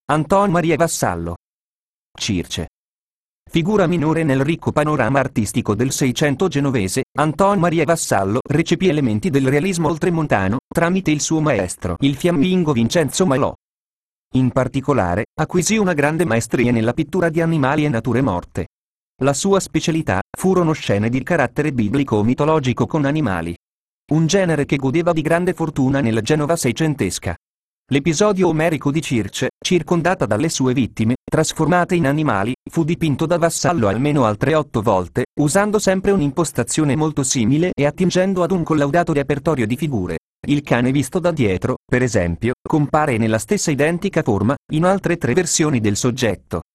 Anton Maria Vassallo. Circe. Figura minore nel ricco panorama artistico del Seicento genovese, Anton Maria Vassallo recepì elementi del realismo oltremontano, tramite il suo maestro, il fiammingo Vincenzo Malò. In particolare, acquisì una grande maestria nella pittura di animali e nature morte. La sua specialità furono scene di carattere biblico-mitologico con animali. Un genere che godeva di grande fortuna nella Genova seicentesca. L'episodio omerico di Circe, circondata dalle sue vittime, trasformate in animali, fu dipinto da Vassallo almeno altre 8 volte, usando sempre un'impostazione molto simile e attingendo ad un collaudato repertorio di figure. Il cane visto da dietro, per esempio, compare nella stessa identica forma, in altre 3 versioni del soggetto.